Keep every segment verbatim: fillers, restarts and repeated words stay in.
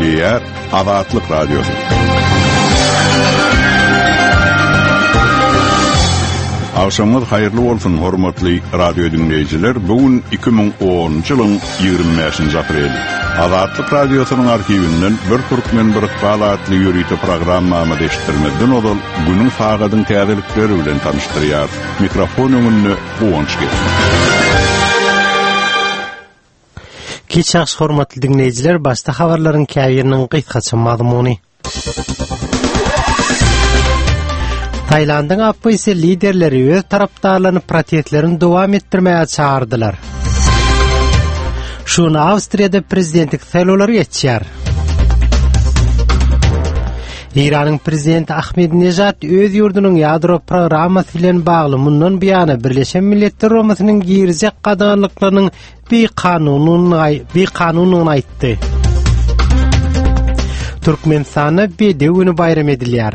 dinleýär Azatlyk Radiosu. Awşamyz haýyrly bolsun hormatly radio dinleýijiler. Bugün iki bin onunçy ýylyň ýygrimi beşinji aprel. Azatlyk Radiosynyň arkiwinden bir türkmen bir falatly ýürüýte programmamy eşitdirmeden odal günüň fagadyň täzelikleri bilen tanıştyrýar. Mikrofon öňünde Owunç geldi. Kiçaks hormatly dinleýijiler, başda habarlaryň käýeriniň gysgaça mazmuny. Tayland'ın A P S liderleri öz taraptarlaryny protestlerini dowam etdirmäge çağırdylar. Şunu Awstriýada prezidentlik saýlawlary geçýär. İran'ın prezidenti Ahmedinejad öz ýurdunyň ýadro programmasy bilen bagly mundan buýana Birleşen Milletler Romasynyň girizek gadaglyklarynyň bir kanunyny bir kanunyny aýtdy. Türkmenistanda Bede güni bayram edilýär.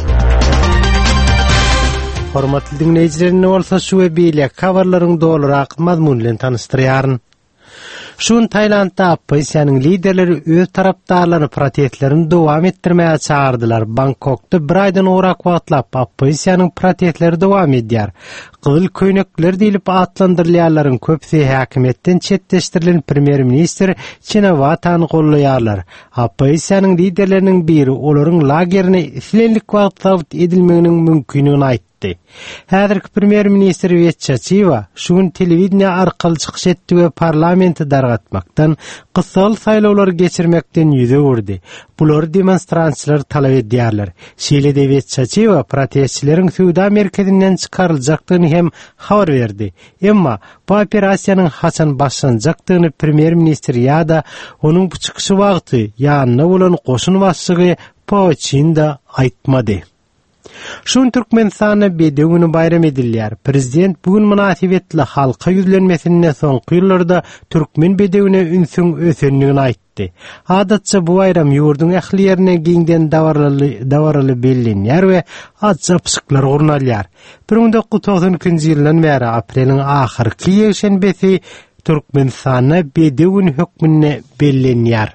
Hormatly dinleýijiler, bolsa şu we beýle habarlaryň dolarak mazmun bilen tanıştyrýaryn. Şun Taylandda A P S-nyň liderleri öz taraptarlaryny protestlerini dowam etdirmäge çağırdylar. Bangkokda bir aýdan orak wagtlap A P S-nyň protestleri dowam edýär. Gyzyl köýnekler diýilip atlandyrylýarlaryň köpsi häkimetden çetleşdirilen premier minister Çinawatany gollaýarlar. A P S-nyň liderleriniň biri olaryň lagerini silenlik wagt tabit edilmeginiň mümkinligini aýtdy. Häzirki premier minister Vetchachiva şuň telewiziýa arkaly çykyş etdi we parlamenti dargatmakdan, gysaly saýlawlary geçirmekden ýüze gurdy. Bular demonstrantçylar talap edýärler. Şeýle-de Vetchachiva protestçileriň Suwda merkezinden çykaryljakdygyny hem habar berdi. Emma bu operasiýanyň haçan başlanjakdygyny premier minister ýa-da onuň bu çykyşy wagty ýanyna bolan goşun başlygy Pochin da aýtmady. Şun Türkmenistanda Bede güni bayram edilýär. Prezident bugün münasibetli halka ýüzlenmesinden soňky ýyllarda türkmen Bede güni ünsüň ösenligini aýtdy. Adatça bu bayram ýurdun ählilerine giňden dawarly dawarly bellenýär we atjapşyklar gurnalýar. bir bin dokuz yüz doksan ikinji ýyldan bäri apreliň ahyrky ýekşenbesi Türkmenistanda Bede güni hökmüne bellenýär.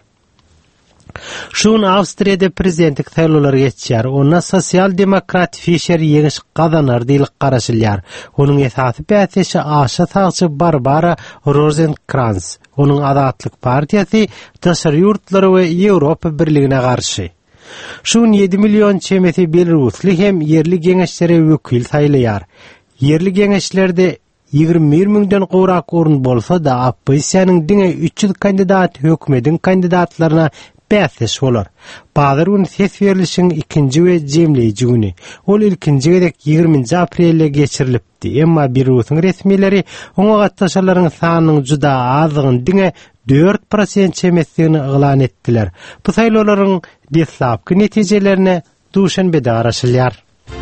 Şun Awstriýada prezidentlik saýlawlary geçýär. Ona sosial demokrat Fischer ýeňiş gazanar diýilip garaşylýar. Onuň esasy päseşi aşa sagçy Barbara Rosenkrantz. Onuň Azatlyk partiýasy daşary ýurtlary we Ýewropa birligine garşy. Şun ýedi million çemeti Belarusly hem yerli geňeşlere wekil saýlýar. Yerli geňeşlerde ýygrimi bir miňden gowrak orun bolsa da A P S-nyň diňe üç ýüz kandidat hökümetiň kandidatlaryna päseş bolar. Bazar gün ses berilişiň ikinji we jemleýiji güni. Ol ilkinji gedek ýygrimiňji aprelde geçirilipdi. Emma Belarusň resmileri oňa gatnaşanlaryň sanynyň juda azdygyny diňe dört prosent çemesligini elan etdiler. Bu saýlawlaryň deslapky netijelerine duşanbede garaşylýar.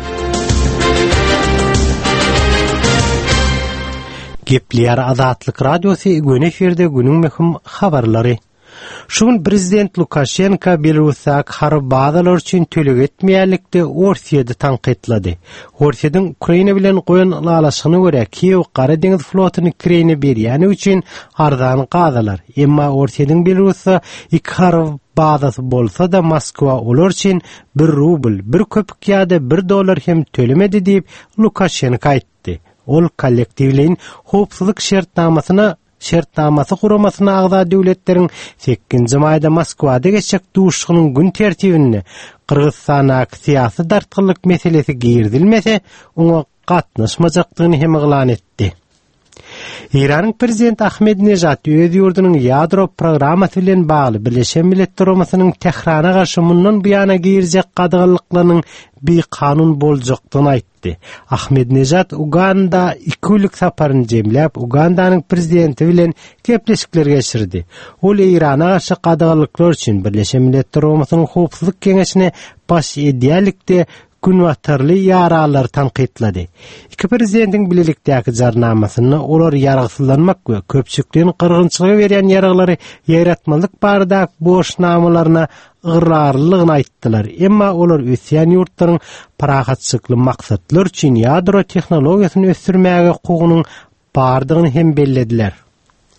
Geplýär Azatlyk Radiosu güni eferde günüň möhüm habarlary. Şun prezident Lukashenko Belarus'a harp bazalar üçin töleg etmeýärlikde Orsiýady tanqidlady. Orsiýadyň Ukraina bilen goýan alaşygyna görä Kiýew Gara deňiz flotyny Ukraina berýäni üçin arzan gazalar. Emma Orsiýadyň Belarus'a iki harp bazasy bolsa da Moskwa olar üçin bir rubl, bir köpük ýa-da bir dollar hem tölemedi diýip Lukashenko aýtdy. Ol kollektiwliň howpsuzlyk şertnamasyna şertnamasy guramasyna agza döwletleriň sekinji maýda Moskwada geçecek duşugynyň gün tertibini Kyrgyzstana syýasy dartgylyk meselesi girdilmese oňa gatnaşmajakdygyny hem elan etdi. İran'ın prezidenti Ahmedinejad öz ýurdunyň ýadro programmasy bilen bagly Birleşen Milletler Romasynyň Tehrana garşy mundan buýana girizek gadaglyklarynyň bir kanun boljakdygyny aýtdy. Ahmedinejad Uganda iki ýyllyk saparyny jemläp, Ugandanyň prezidenti bilen gepleşikler geçirdi. Ol İrana garşy gadagylyklar üçin Birleşen Milletler Romasynyň howpsuzlyk keňeşine baş edýärlikde günwatarly ýaralar tanqidlady. İki prezidentiň bilelikdäki jarnamasyny olar ýaragyslanmak we köpçükliň kırgınçylyga berýän ýaraglary ýaratmalyk barada boş namalaryna ýyrarlygyny aýtdylar. Emma olar ösýän ýurtlaryň parahatçykly maksatlar üçin ýadro tehnologiýasyny ösdürmäge hukugynyň bardygyny hem bellediler.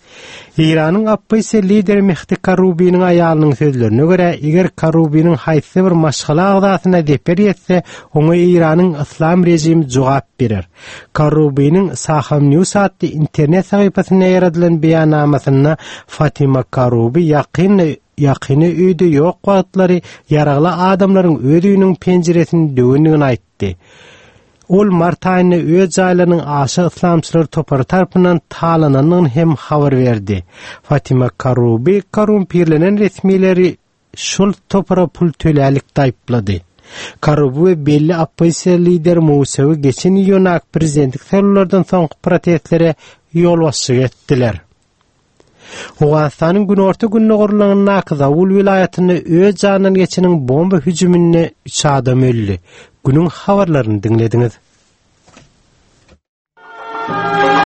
İran'ın Abbasi lideri Mehdi Karubi'nin ayalının sözlerine göre, eger Karubi'nin haýsy bir maşgala agdasyna deper etse, oňa İran'ın İslam rejimi jogap berer. Karubi'nin Saham News adlı internet sahypasyna ýaradylan beýannamasyna Fatima Karubi ýakyn ýakyny öýde ýok wagtlary ýaragly adamlaryň öz öýüniň penjeresini döwendigini aýtdy. Ol mart aýyny öz jaýlarynyň aşy islamçylar topary tarapyndan talananyny hem habar berdi. Fatima Karubi korumpirlenen resmileri şol topara pul tölälik taýplady. Karubi belli Abbasi lider Musawy geçen ýylyň prezidentlik saýlawalardan soňky protestlere ýol başçylyk etdiler. Awganistanyň günorta gününe gurulanan Nakzavul vilayatyny öz janyny geçeniň bomba hüjümine üç adam öldü. Günün habarlaryny dinlediňiz.